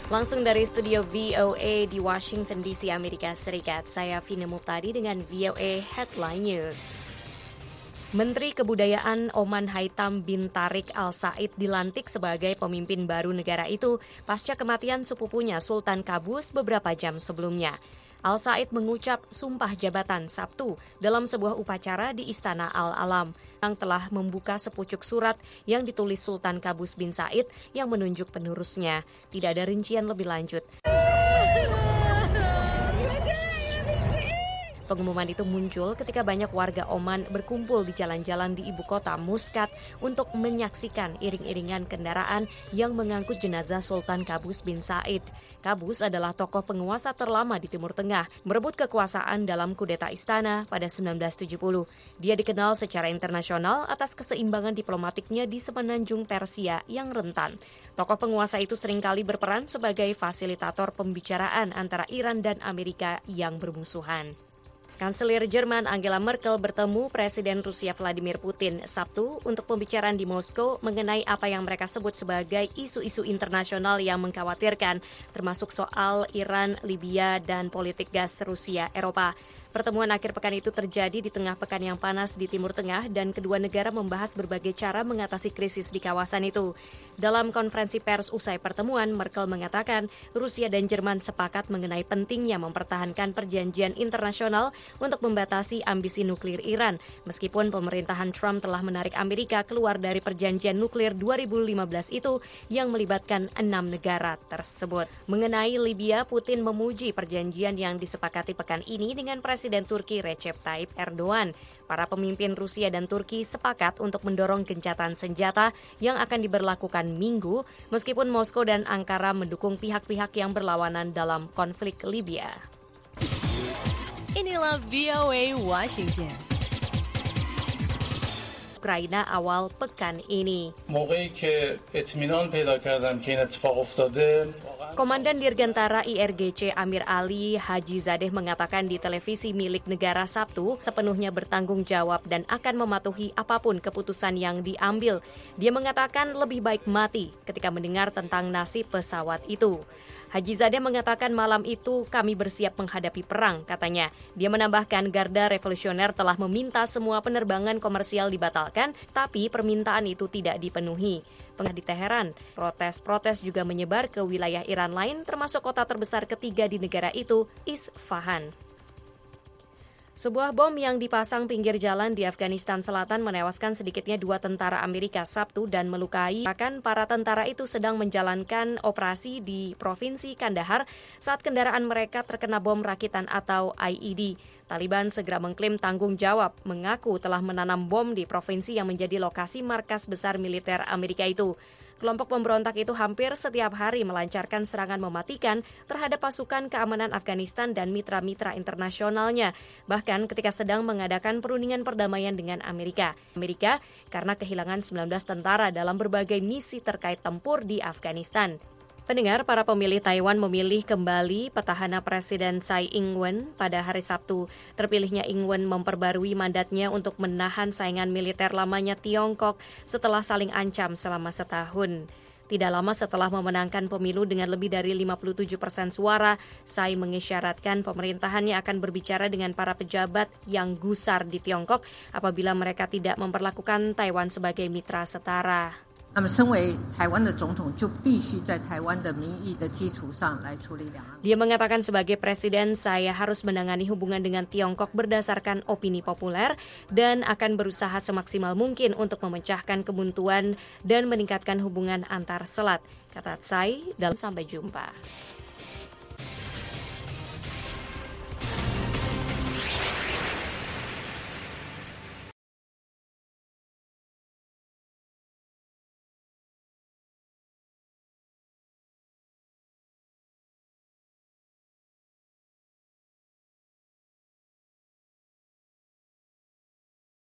Langsung dari studio VOA di Washington DC, Amerika Serikat, saya Vina Muptadi dengan VOA Headline News. Menteri Kebudayaan Oman Haitham bin Tariq Al Said dilantik sebagai pemimpin baru negara itu pasca kematian sepupunya Sultan Qaboos beberapa jam sebelumnya. Al Said mengucap sumpah jabatan Sabtu dalam sebuah upacara di Istana Al-Alam yang telah membuka sepucuk surat yang ditulis Sultan Qaboos bin Said yang menunjuk penerusnya. Tidak ada rincian lebih lanjut. Pengumuman itu muncul ketika banyak warga Oman berkumpul di jalan-jalan di ibu kota Muscat untuk menyaksikan iring-iringan kendaraan yang mengangkut jenazah Sultan Qaboos bin Said. Qaboos adalah tokoh penguasa terlama di Timur Tengah, merebut kekuasaan dalam kudeta istana pada 1970. Dia dikenal secara internasional atas keseimbangan diplomatiknya di semenanjung Persia yang rentan. Tokoh penguasa itu seringkali berperan sebagai fasilitator pembicaraan antara Iran dan Amerika yang bermusuhan. Kanselir Jerman Angela Merkel bertemu Presiden Rusia Vladimir Putin Sabtu untuk pembicaraan di Moskow mengenai apa yang mereka sebut sebagai isu-isu internasional yang mengkhawatirkan, termasuk soal Iran, Libya, dan politik gas Rusia, Eropa. Pertemuan akhir pekan itu terjadi di tengah pekan yang panas di Timur Tengah dan kedua negara membahas berbagai cara mengatasi krisis di kawasan itu. Dalam konferensi pers usai pertemuan, Merkel mengatakan Rusia dan Jerman sepakat mengenai pentingnya mempertahankan perjanjian internasional untuk membatasi ambisi nuklir Iran, meskipun pemerintahan Trump telah menarik Amerika keluar dari perjanjian nuklir 2015 itu yang melibatkan 6 negara tersebut. Mengenai Libya, Putin memuji perjanjian yang disepakati pekan ini dengan Presiden Turki Recep Tayyip Erdogan. Para pemimpin Rusia dan Turki sepakat untuk mendorong gencatan senjata yang akan diberlakukan Minggu, meskipun Moskow dan Ankara mendukung pihak-pihak yang berlawanan dalam konflik Libya. Inilah VOA Washington. Ukraina awal pekan ini. Komandan Dirgantara IRGC Amir Ali Haji Zadeh mengatakan di televisi milik negara Sabtu sepenuhnya bertanggung jawab dan akan mematuhi apapun keputusan yang diambil. Dia mengatakan lebih baik mati ketika mendengar tentang nasib pesawat itu. Haji Zadeh mengatakan malam itu kami bersiap menghadapi perang, katanya. Dia menambahkan Garda Revolusioner telah meminta semua penerbangan komersial dibatalkan, tapi permintaan itu tidak dipenuhi. Di Teheran, protes juga menyebar ke wilayah Iran lain, termasuk kota terbesar ketiga di negara itu, Isfahan. Sebuah bom yang dipasang pinggir jalan di Afghanistan Selatan menewaskan sedikitnya 2 tentara Amerika Sabtu dan melukai. Bahkan para tentara itu sedang menjalankan operasi di Provinsi Kandahar saat kendaraan mereka terkena bom rakitan atau IED. Taliban segera mengklaim tanggung jawab, mengaku telah menanam bom di provinsi yang menjadi lokasi markas besar militer Amerika itu. Kelompok pemberontak itu hampir setiap hari melancarkan serangan mematikan terhadap pasukan keamanan Afghanistan dan mitra-mitra internasionalnya, bahkan ketika sedang mengadakan perundingan perdamaian dengan Amerika. Karena kehilangan 19 tentara dalam berbagai misi terkait tempur di Afghanistan. Pendengar, para pemilih Taiwan memilih kembali petahana Presiden Tsai Ing-wen pada hari Sabtu. Terpilihnya Ing-wen memperbarui mandatnya untuk menahan saingan militer lamanya Tiongkok setelah saling ancam selama setahun. Tidak lama setelah memenangkan pemilu dengan lebih dari 57% suara, Tsai mengisyaratkan pemerintahannya akan berbicara dengan para pejabat yang gusar di Tiongkok apabila mereka tidak memperlakukan Taiwan sebagai mitra setara. Dia mengatakan sebagai presiden, saya harus menangani hubungan dengan Tiongkok berdasarkan opini populer dan akan berusaha semaksimal mungkin untuk memecahkan kebuntuan dan meningkatkan hubungan antar selat, kata Tsai. Sampai jumpa.